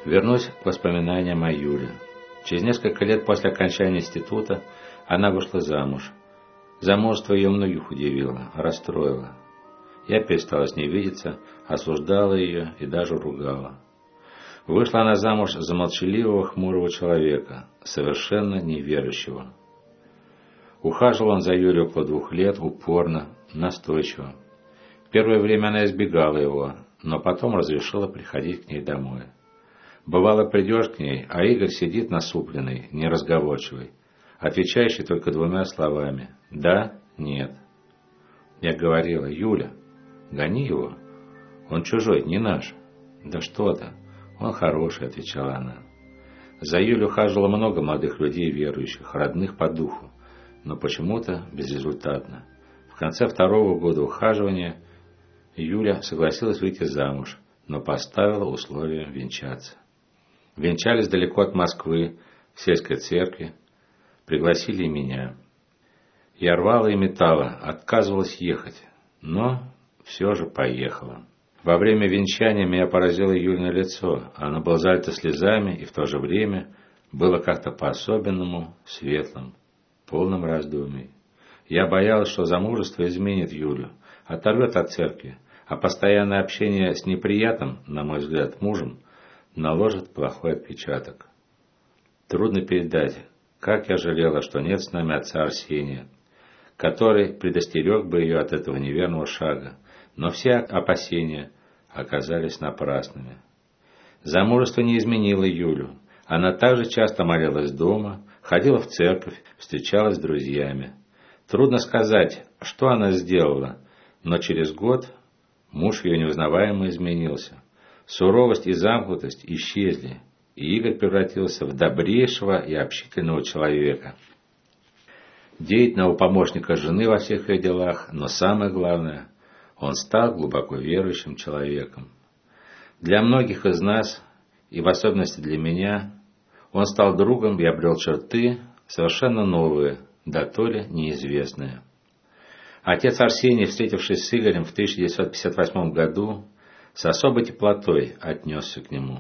Вернусь к воспоминаниям о Юле. Через несколько лет после окончания института она вышла замуж. Замужество ее многих удивило, расстроило. Я перестала с ней видеться, осуждала ее и даже ругала. Вышла она замуж за молчаливого, хмурого человека, совершенно неверующего. Ухаживал он за Юлей около 2 лет, упорно, настойчиво. Первое время она избегала его, но потом разрешила приходить к ней домой. Бывало, придешь к ней, а Игорь сидит насупленный, неразговорчивый, отвечающий только 2 словами «да», «нет». Я говорила: «Юля, гони его, он чужой, не наш». «Да что-то, он хороший», — отвечала она. За Юлю ухаживало много молодых людей верующих, родных по духу, но почему-то безрезультатно. В конце 2-го года ухаживания Юля согласилась выйти замуж, но поставила условие венчаться. Венчались далеко от Москвы, в сельской церкви. Пригласили и меня. Я рвала и метала, отказывалась ехать, но все же поехала. Во время венчания меня поразило Юлино лицо. Оно было залито слезами и в то же время было как-то по-особенному светлым, полным раздумий. Я боялась, что замужество изменит Юлю, оторвет от церкви, а постоянное общение с неприятным, на мой взгляд, мужем наложит плохой отпечаток. Трудно передать, как я жалела, что нет с нами отца Арсения, который предостерег бы ее от этого неверного шага, но все опасения оказались напрасными. Замужество не изменило Юлю. Она также часто молилась дома, ходила в церковь, встречалась с друзьями. Трудно сказать, что она сделала, но через год муж ее неузнаваемо изменился. Суровость и замкнутость исчезли, и Игорь превратился в добрейшего и общительного человека, деятельного помощника жены во всех ее делах, но самое главное, он стал глубоко верующим человеком. Для многих из нас, и в особенности для меня, он стал другом и обрел черты совершенно новые, дотоле неизвестные. Отец Арсений, встретившись с Игорем в 1958 году, с особой теплотой отнесся к нему.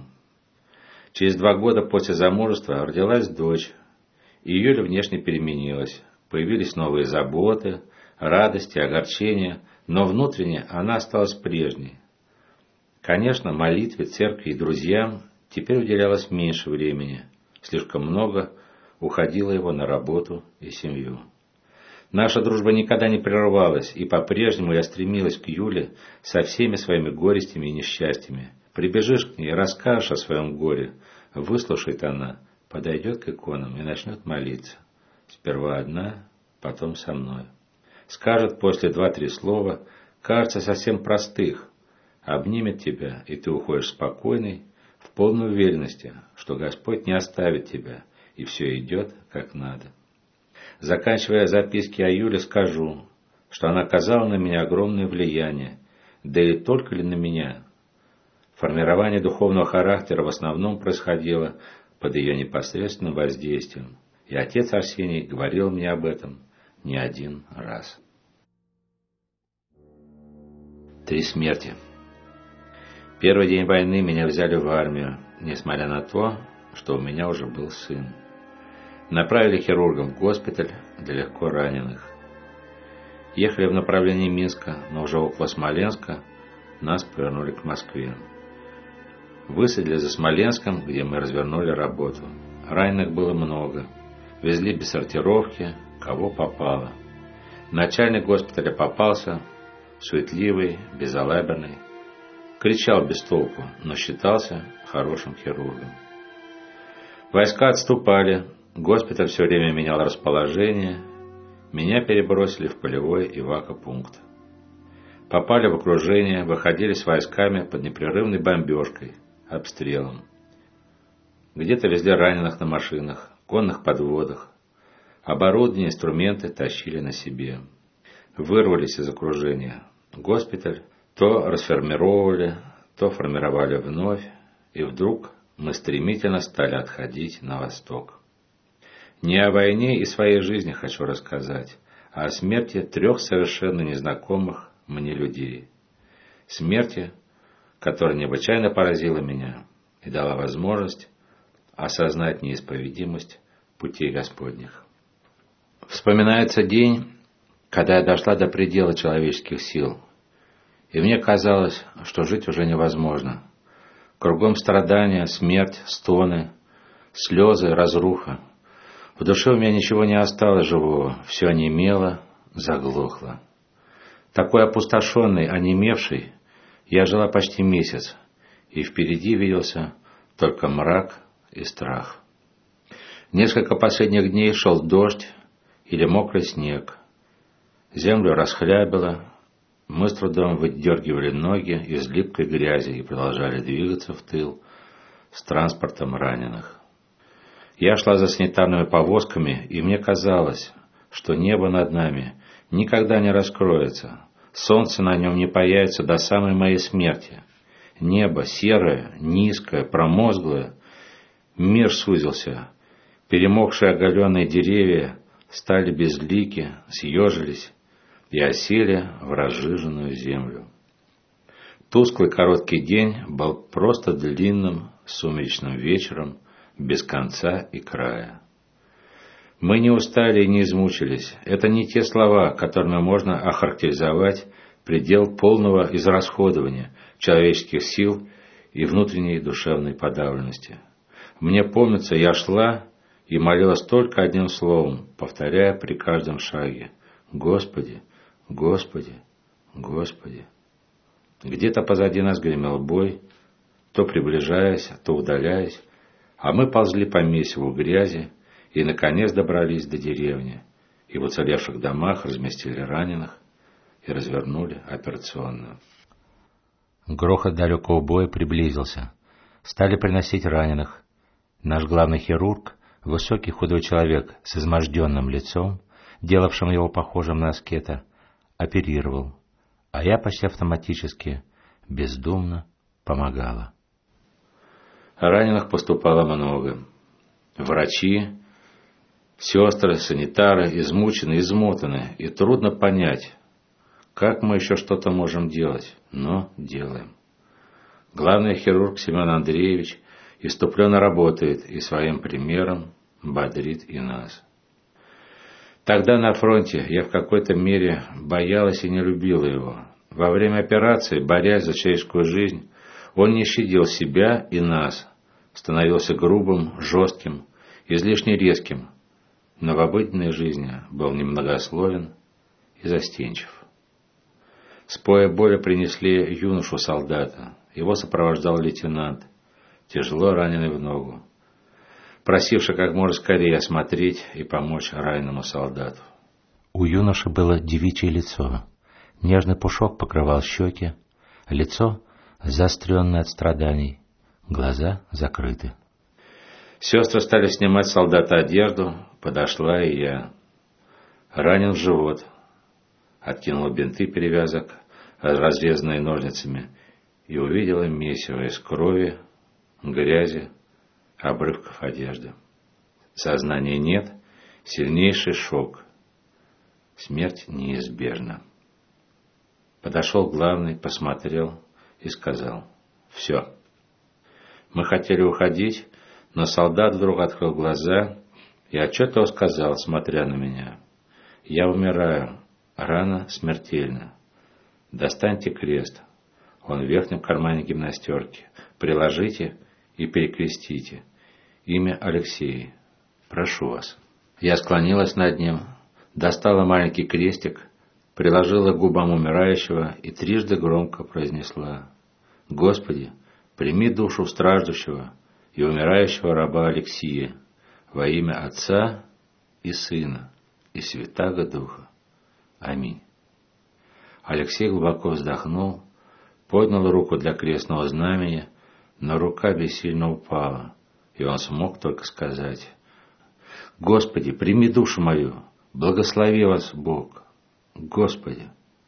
Через 2 года после замужества родилась дочь, и Юля внешне переменилась. Появились новые заботы, радости, огорчения, но внутренне она осталась прежней. Конечно, молитве, церкви и друзьям теперь уделялось меньше времени, слишком много уходило его на работу и семью. Наша дружба никогда не прерывалась, и по-прежнему я стремилась к Юле со всеми своими горестями и несчастьями. Прибежишь к ней, расскажешь о своем горе, выслушает она, подойдет к иконам и начнет молиться. Сперва одна, потом со мной. Скажет после 2-3 слова, кажется, совсем простых, обнимет тебя, и ты уходишь спокойный, в полной уверенности, что Господь не оставит тебя, и все идет как надо. Заканчивая записки о Юле, скажу, что она оказала на меня огромное влияние, да и только ли на меня. Формирование духовного характера в основном происходило под ее непосредственным воздействием, и отец Арсений говорил мне об этом не один раз. 3 смерти. Первый день войны меня взяли в армию, несмотря на то, что у меня уже был сын. Направили хирургом в госпиталь для легко раненых. Ехали в направлении Минска, но уже около Смоленска нас повернули к Москве. Высадили за Смоленском, где мы развернули работу. Раненых было много. Везли без сортировки, кого попало. Начальник госпиталя попался, суетливый, безалаберный. Кричал без толку, но считался хорошим хирургом. Войска отступали. Госпиталь все время менял расположение. Меня перебросили в полевой эвакопункт. Попали в окружение, выходили с войсками под непрерывной бомбежкой, обстрелом. Где-то везли раненых на машинах, конных подводах. Оборудование, инструменты тащили на себе. Вырвались из окружения. Госпиталь то расформировали, то формировали вновь, и вдруг мы стремительно стали отходить на восток. Не о войне и своей жизни хочу рассказать, а о смерти 3 совершенно незнакомых мне людей. Смерти, которая необычайно поразила меня. и дала возможность осознать неисповедимость путей Господних. Вспоминается день, когда я дошла до предела человеческих сил, и мне казалось, что жить уже невозможно. Кругом страдания, смерть, стоны, слезы, разруха. В душе у меня ничего не осталось живого, все онемело, заглохло. Такой опустошенный, онемевший, я жила почти месяц, и впереди виделся только мрак и страх. Несколько последних дней шел дождь или мокрый снег. Землю расхлябило, мы с трудом выдергивали ноги из липкой грязи и продолжали двигаться в тыл с транспортом раненых. Я шла за санитарными повозками, и мне казалось, что небо над нами никогда не раскроется, солнце на нем не появится до самой моей смерти. Небо серое, низкое, промозглое, мир сузился, перемокшие оголенные деревья стали безлики, съежились и осели в разжиженную землю. Тусклый короткий день был просто длинным сумеречным вечером, без конца и края. Мы не устали и не измучились. Это не те слова, которыми можно охарактеризовать предел полного израсходования человеческих сил и внутренней душевной подавленности. Мне помнится, я шла и молилась только одним словом, повторяя при каждом шаге: «Господи, Господи, Господи». Где-то позади нас гремел бой, то приближаясь, то удаляясь, а мы ползли по месиву грязи и, наконец, добрались до деревни, и в уцелевших домах разместили раненых и развернули операционную. Грохот далекого боя приблизился. Стали приносить раненых. Наш главный хирург, высокий худой человек с изможденным лицом, делавшим его похожим на аскета, оперировал, а я почти автоматически, бездумно помогала. Раненых поступало много. Врачи, сестры, санитары измучены, измотаны, и трудно понять, как мы еще что-то можем делать, но делаем. Главный хирург Семен Андреевич иступленно работает и своим примером бодрит и нас. Тогда на фронте я в какой-то мере боялась и не любила его. Во время операции, борясь за человеческую жизнь, он не щадил себя и нас, становился грубым, жестким, излишне резким, но в обыденной жизни был немногословен и застенчив. С поля боя принесли юношу-солдата. Его сопровождал лейтенант, тяжело раненый в ногу, просивший как можно скорее осмотреть и помочь раненому солдату. У юноши было девичье лицо. Нежный пушок покрывал щеки, лицо заостренное от страданий, глаза закрыты. Сестры стали снимать с солдата одежду, подошла и я. Ранен в живот. Откинула бинты перевязок, разрезанные ножницами, и увидела месиво из крови, грязи, обрывков одежды. Сознания нет, сильнейший шок. Смерть неизбежна. Подошел главный, посмотрел и сказал: «Все». Мы хотели уходить, но солдат вдруг открыл глаза и отчетливо сказал, смотря на меня: «Я умираю, рана смертельна. Достаньте крест, он в верхнем кармане гимнастерки, приложите и перекрестите. Имя Алексей. Прошу вас». Я склонилась над ним, достала маленький крестик, приложила к губам умирающего и трижды громко произнесла: «Господи, прими душу страждущего и умирающего раба Алексия во имя Отца и Сына и Святаго Духа. Аминь». Алексей глубоко вздохнул, поднял руку для крестного знамени, но рука бессильно упала, и он смог только сказать: «Господи, прими душу мою, благослови вас Бог, Господи».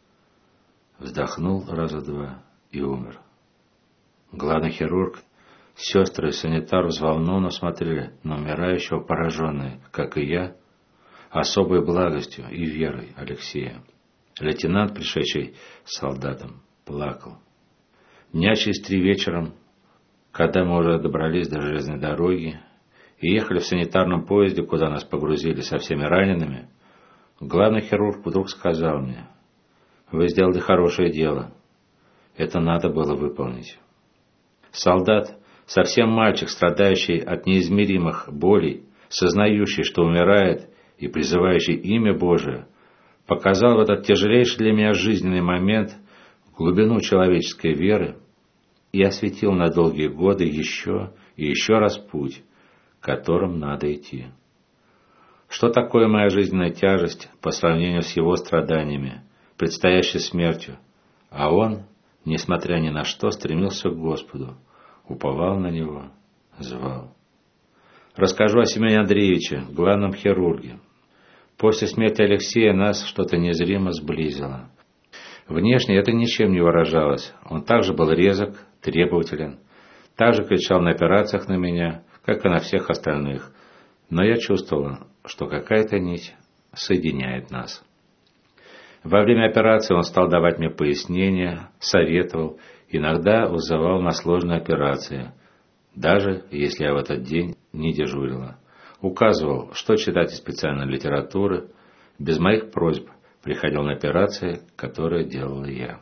Вздохнул раза два и умер. Главный хирург, сестры и санитар взволнованно смотрели на умирающего, пораженные, как и я, особой благостью и верой Алексея. Лейтенант, пришедший с солдатом, плакал. Дня через 3 вечером Когда мы уже добрались до железной дороги и ехали в санитарном поезде, куда нас погрузили со всеми ранеными, главный хирург вдруг сказал мне: «Вы сделали хорошее дело. Это надо было выполнить». Солдат, совсем мальчик, страдающий от неизмеримых болей, сознающий, что умирает, и призывающий имя Божие, показал в этот тяжелейший для меня жизненный момент глубину человеческой веры и осветил на долгие годы еще и еще раз путь, которым надо идти. Что такое моя жизненная тяжесть по сравнению с его страданиями, предстоящей смертью? А он, несмотря ни на что, стремился к Господу, уповал на Него, звал. Расскажу о Семене Андреевиче, главном хирурге. После смерти Алексея нас что-то незримо сблизило. Внешне это ничем не выражалось. Он также был резок, требователен, также кричал на операциях на меня, как и на всех остальных. Но я чувствовала, что какая-то нить соединяет нас. Во время операции он стал давать мне пояснения, советовал, иногда вызывал на сложные операции, даже если я в этот день не дежурила. Указывал, что читать из специальной литературы, без моих просьб приходил на операции, которые делала я.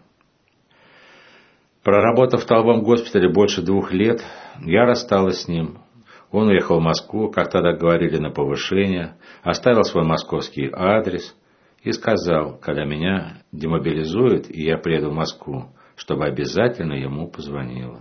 Проработав в Толовом госпитале больше 2 лет, я рассталась с ним. Он уехал в Москву, как тогда говорили, на повышение, оставил свой московский адрес и сказал, когда меня демобилизуют и я приеду в Москву, чтобы обязательно ему позвонила.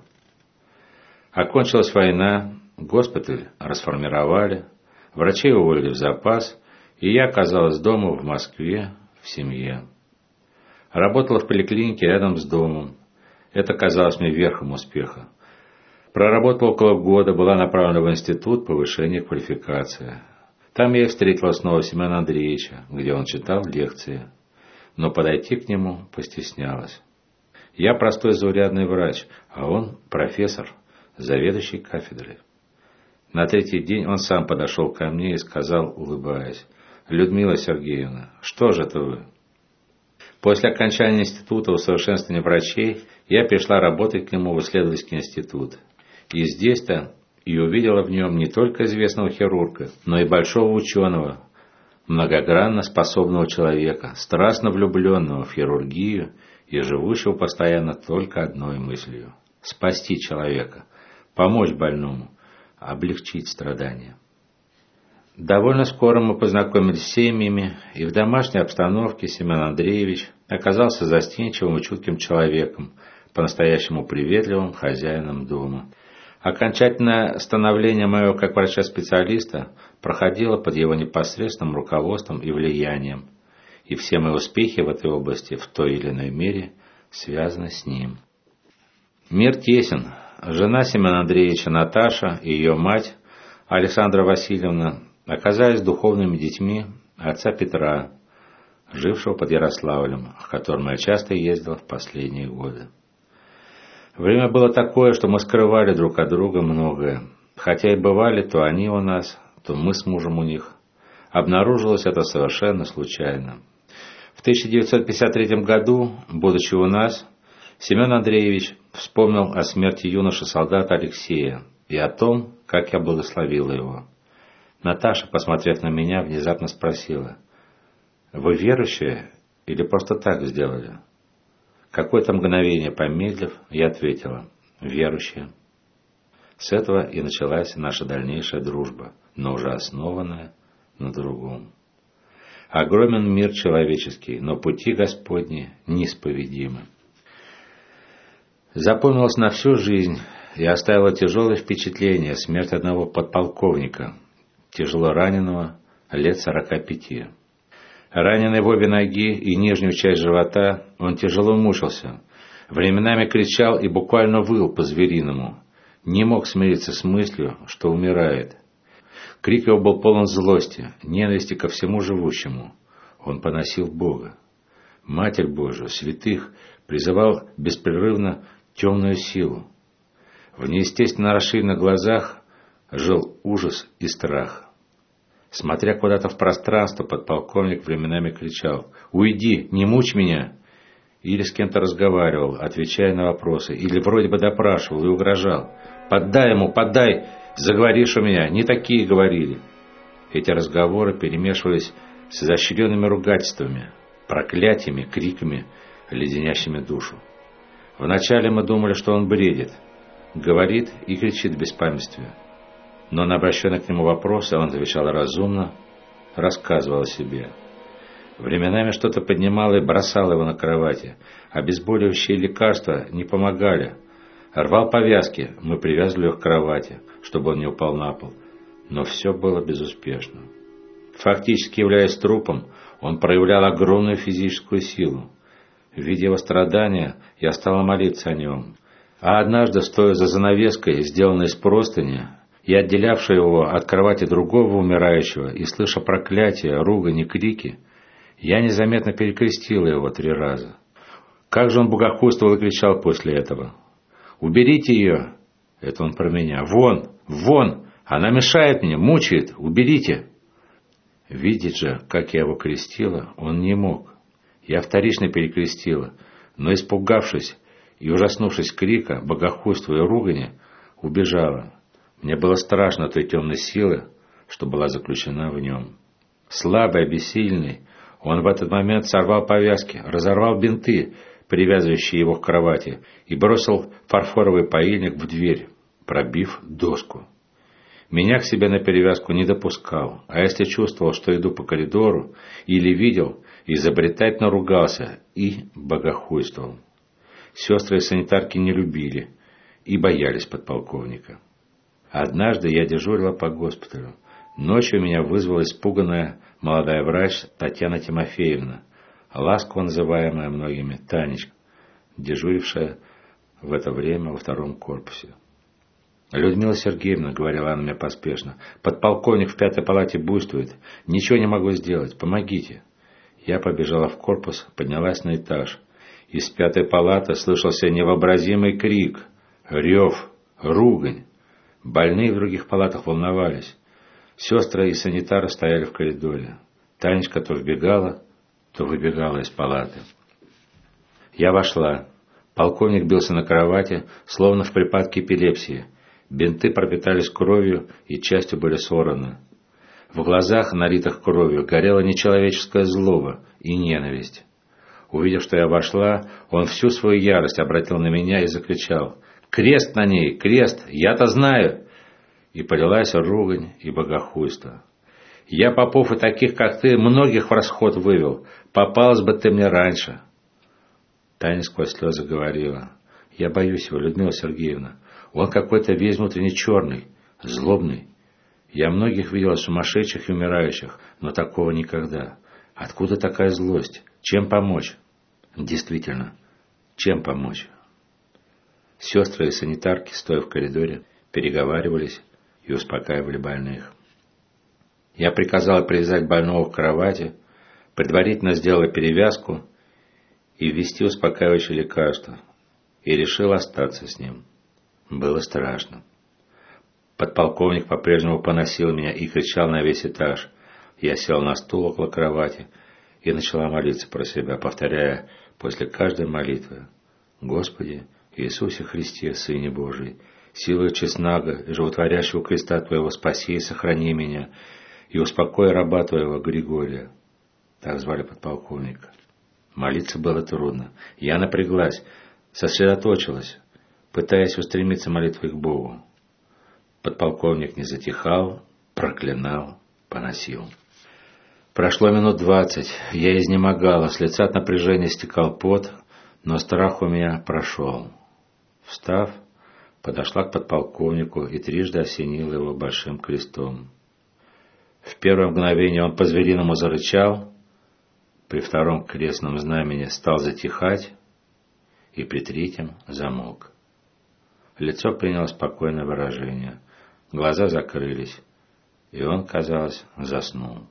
Окончилась война, госпиталь расформировали, врачей уволили в запас, и я оказалась дома в Москве, в семье. Работала в поликлинике рядом с домом. Это казалось мне верхом успеха. Проработала около года, была направлена в институт повышения квалификации. Там я и встретила снова Семена Андреевича, где он читал лекции. Но подойти к нему постеснялась. Я простой заурядный врач, а он профессор, заведующий кафедрой. На 3-й день он сам подошел ко мне и сказал, улыбаясь: «Людмила Сергеевна, что же это вы?» После окончания института усовершенствования врачей я пришла работать к нему в исследовательский институт. И здесь-то и увидела в нем не только известного хирурга, но и большого ученого, многогранно способного человека, страстно влюбленного в хирургию и живущего постоянно только одной мыслью – спасти человека, помочь больному, облегчить страдания. Довольно скоро мы познакомились с семьями, и в домашней обстановке Семен Андреевич оказался застенчивым и чутким человеком, по-настоящему приветливым хозяином дома. Окончательное становление мое как врача-специалиста проходило под его непосредственным руководством и влиянием, и все мои успехи в этой области в той или иной мере связаны с ним. Мир тесен. Жена Семена Андреевича Наташа и ее мать Александра Васильевна оказались духовными детьми отца Петра, жившего под Ярославлем, к которому я часто ездил в последние годы. Время было такое, что мы скрывали друг от друга многое. Хотя и бывали то они у нас, то мы с мужем у них. Обнаружилось это совершенно случайно. В 1953 году, будучи у нас, Семен Андреевич вспомнил о смерти юноши-солдата Алексея и о том, как я благословила его. Наташа, посмотрев на меня, внезапно спросила: «Вы верующие или просто так сделали?» Какое-то мгновение помедлив, я ответила: «Верующие». С этого и началась наша дальнейшая дружба, но уже основанная на другом. Огромен мир человеческий, но пути Господни неисповедимы. Запомнилась на всю жизнь и оставила тяжелое впечатление смерть одного подполковника, тяжело раненого, лет 45. Раненый в обе ноги и нижнюю часть живота, он тяжело мучился, временами кричал и буквально выл по-звериному, не мог смириться с мыслью, что умирает. Крик его был полон злости, ненависти ко всему живущему. Он поносил Бога, Матерь Божию, святых, призывал беспрерывно темную силу. В неестественно расширенных глазах жил ужас и страх. Смотря куда-то в пространство, подполковник временами кричал: «Уйди, не мучь меня!» Или с кем-то разговаривал, отвечая на вопросы, или вроде бы допрашивал и угрожал: Поддай ему, поддай! Заговоришь у меня! Не такие говорили!» Эти разговоры перемешивались с изощренными ругательствами, проклятиями, криками, леденящими душу. Вначале мы думали, что он бредит, говорит и кричит в беспамятстве. Но на обращенные к нему вопросы он отвечал разумно, рассказывал о себе. Временами что-то поднимало и бросало его на кровати. Обезболивающие лекарства не помогали. Рвал повязки, мы привязывали их к кровати, чтобы он не упал на пол. Но все было безуспешно. Фактически являясь трупом, он проявлял огромную физическую силу. Видя его страдания, я стала молиться о нем. А однажды, стоя за занавеской, сделанной из простыни, и отделявшей его от кровати другого умирающего, и слыша проклятия, ругань и крики, я незаметно перекрестила его 3 раза. Как же он богохульствовал и кричал после этого: «Уберите ее!» Это он про меня. «Вон! Вон! Она мешает мне, мучает! Уберите!» Видеть же, как я его крестила, он не мог. Я вторично перекрестила, но, испугавшись и ужаснувшись крика, богохульства и ругани, убежала. Мне было страшно той темной силы, что была заключена в нем. Слабый, обессиленный, он в этот момент сорвал повязки, разорвал бинты, привязывающие его к кровати, и бросил фарфоровый паильник в дверь, пробив доску. Меня к себе на перевязку не допускал, а если чувствовал, что иду по коридору, или видел, изобретательно ругался и богохульствовал. Сестры и санитарки не любили и боялись подполковника. Однажды я дежурила по госпиталю. Ночью меня вызвала испуганная молодая врач Татьяна Тимофеевна, ласково называемая многими Танечка, дежурившая в это время во 2-м корпусе. «Людмила Сергеевна», — говорила она мне поспешно, — «подполковник в 5-й палате буйствует. Ничего не могу сделать. Помогите». Я побежала в корпус, поднялась на этаж. Из 5-й палаты слышался невообразимый крик, рев, ругань. Больные в других палатах волновались. Сестры и санитары стояли в коридоре. Танечка то вбегала, то выбегала из палаты. Я вошла. Полковник бился на кровати, словно в припадке эпилепсии. Бинты пропитались кровью и частью были сорваны. В глазах, налитых кровью, горела нечеловеческая злоба и ненависть. Увидев, что я вошла, он всю свою ярость обратил на меня и закричал: «Крест на ней! Крест! Я-то знаю!» И полилась ругань и богохульство. «Я попов и таких, как ты, многих в расход вывел. Попалась бы ты мне раньше!» Таня сквозь слезы говорила: «Я боюсь его, Людмила Сергеевна. Он какой-то весь внутренне черный, злобный. Я многих видела сумасшедших и умирающих, но такого никогда. Откуда такая злость? Чем помочь?» Действительно, чем помочь? Сестры и санитарки, стоя в коридоре, переговаривались и успокаивали больных. Я приказала привязать больного к кровати, предварительно сделала перевязку и ввести успокаивающее лекарство, и решил остаться с ним. Было страшно. Подполковник по-прежнему поносил меня и кричал на весь этаж. Я сел на стул около кровати и начала молиться про себя, повторяя после каждой молитвы: «Господи Иисусе Христе, Сыне Божий, силою честного и животворящего креста Твоего спаси и сохрани меня, и успокой раба Твоего Григория». Так звали подполковника. Молиться было трудно. Я напряглась, сосредоточилась, пытаясь устремиться молитвой к Богу. Подполковник не затихал, проклинал, поносил. Прошло минут 20. Я изнемогала, с лица от напряжения стекал пот, но страх у меня прошел. Встав, подошла к подполковнику и трижды осенила его большим крестом. В первое мгновение он по-звериному зарычал, при втором крестном знамени стал затихать и при третьем замолк. Лицо приняло спокойное выражение, глаза закрылись, и он, казалось, заснул.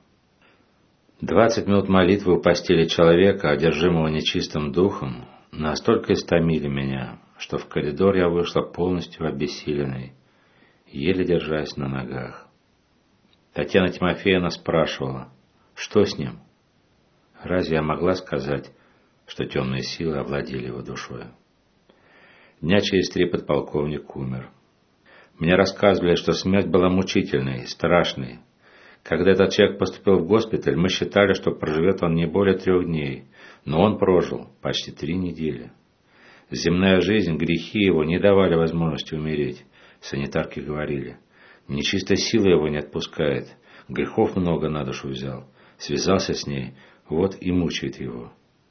20 минут молитвы у постели человека, одержимого нечистым духом, настолько истомили меня, что в коридор я вышла полностью обессиленной, еле держась на ногах. Татьяна Тимофеевна спрашивала: «Что с ним?» Разве я могла сказать, что темные силы овладели его душой? Дня через 3 подполковник умер. Мне рассказывали, что смерть была мучительной, страшной. Когда этот человек поступил в госпиталь, мы считали, что проживет он не более 3 дней, но он прожил почти 3 недели. Земная жизнь, грехи его не давали возможности умереть. Санитарки говорили, нечистая сила его не отпускает, грехов много на душу взял, связался с ней, вот и мучает его.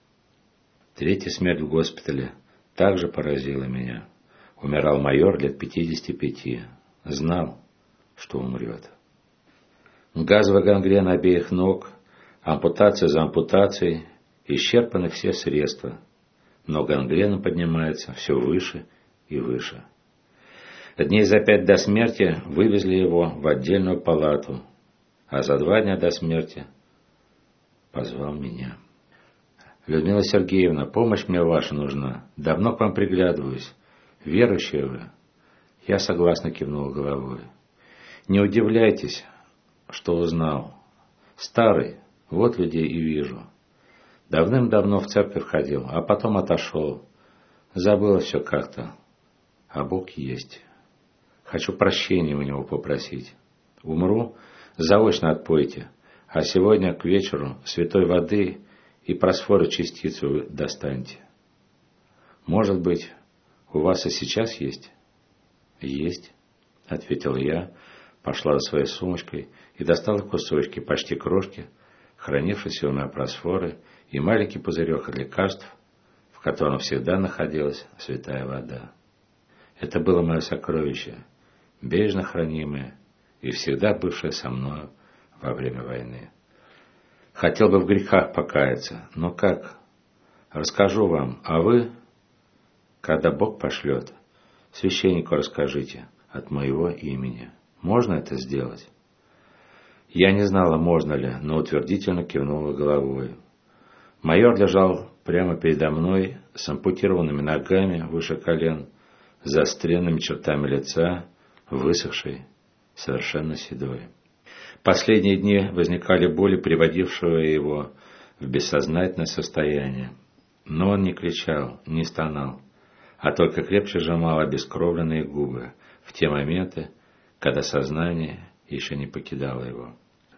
3-я смерть в госпитале также поразила меня. Умирал майор лет 55. Знал, что умрет. Газовая гангрена обеих ног, ампутация за ампутацией, исчерпаны все средства. Но гангрена поднимается все выше и выше. Дней за 5 до смерти вывезли его в отдельную палату, а за 2 дня до смерти позвал меня. Людмила Сергеевна, помощь мне ваша нужна. Давно к вам приглядываюсь. Верующие вы? Я согласно кивнул головой. Не удивляйтесь, что узнал. Старый, вот людей и вижу. Давным-давно в церковь ходил, а потом отошел. Забыл все как-то. А Бог есть. Хочу прощения у него попросить. Умру, заочно отпойте. А сегодня к вечеру святой воды и просфоры частицу достаньте. Может быть, у вас и сейчас есть? Есть, ответил я, пошла за своей сумочкой и достала кусочки, почти крошки, хранившиеся у меня просфоры и маленький пузырек от лекарств, в котором всегда находилась святая вода. Это было мое сокровище, бережно хранимое и всегда бывшее со мною во время войны. Хотел бы в грехах покаяться, но как? Расскажу вам, а вы, когда Бог пошлет, священнику расскажите от моего имени. Можно это сделать? Я не знала, можно ли, но утвердительно кивнула головой. Майор лежал прямо передо мной с ампутированными ногами выше колен, с заостренными чертами лица, высохший, совершенно седой. Последние дни возникали боли, приводившего его в бессознательное состояние. Но он не кричал, не стонал, а только крепче сжимал обескровленные губы в те моменты, когда сознание еще не покидало его.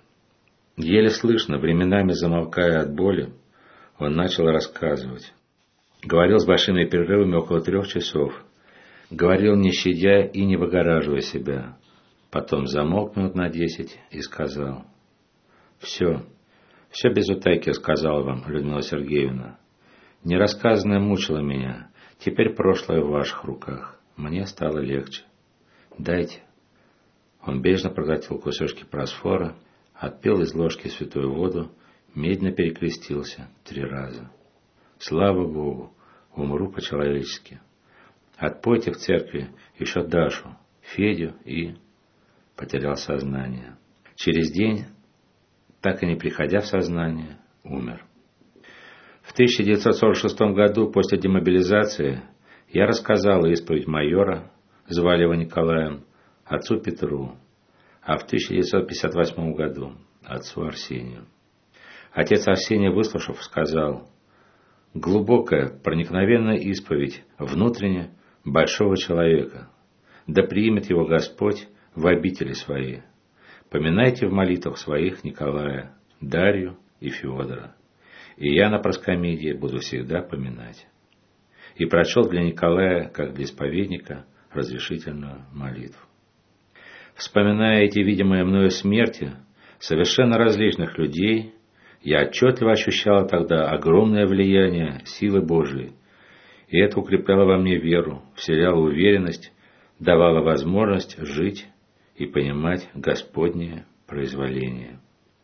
Еле слышно, временами замолкая от боли, он начал рассказывать. Говорил с большими перерывами около 3 часов. Говорил, не щадя и не выгораживая себя. Потом замолк минут на 10 и сказал: «Все без утайки сказал вам, Людмила Сергеевна. Нерассказанное мучило меня. Теперь прошлое в ваших руках. Мне стало легче. Дайте». Он бережно проглотил кусочки просфора, отпил из ложки святую воду, медленно перекрестился 3 раза. «Слава Богу, умру по-человечески. Отпойте в церкви еще Дашу, Федю и...» Потерял сознание. Через день, так и не приходя в сознание, умер. В 1946 году, после демобилизации, я рассказал исповедь майора, звали его Николаем, отцу Петру, а в 1958 году отцу Арсению. Отец Арсений, выслушав, сказал: «Глубокая, проникновенная исповедь внутренне большого человека. Да примет его Господь в обители свои. Поминайте в молитвах своих Николая, Дарью и Феодора. И я на проскомидии буду всегда поминать». И прочел для Николая, как для исповедника, разрешительную молитву. Вспоминая эти видимые мною смерти совершенно различных людей, я отчетливо ощущал тогда огромное влияние силы Божией, и это укрепляло во мне веру, вселяло уверенность, давало возможность жить и понимать Господнее произволение.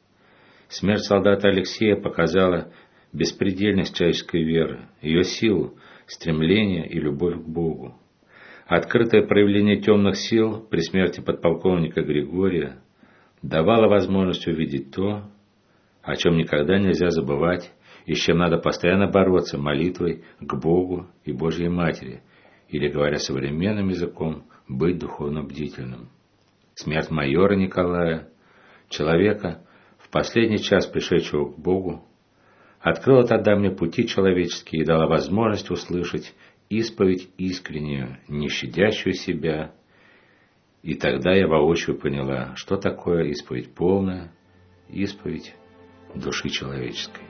Смерть солдата Алексея показала беспредельность человеческой веры, ее силу, стремление и любовь к Богу. Открытое проявление темных сил при смерти подполковника Григория давало возможность увидеть то, о чем никогда нельзя забывать и с чем надо постоянно бороться молитвой к Богу и Божьей Матери, или, говоря современным языком, быть духовно бдительным. Смерть майора Николая, человека, в последний час пришедшего к Богу, открыла тогда мне пути человеческие и дала возможность услышать исповедь искреннюю, не щадящую себя И тогда я воочию поняла, что такое исповедь полная, исповедь души человеческой.